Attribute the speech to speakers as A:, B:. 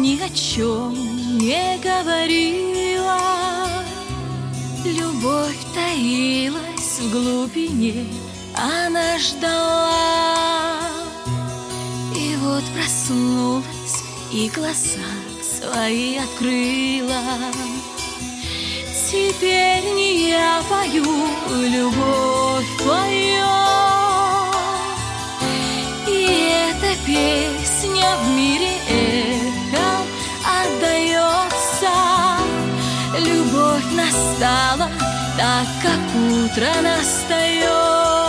A: ни о чем не говорила. Любовь таилась в глубине, она ждала. И вот проснулась и глаза свои открыла. Теперь не я пою, любовь поет. И эта песня в мире эхом отдается. Любовь настала, так как утро настает.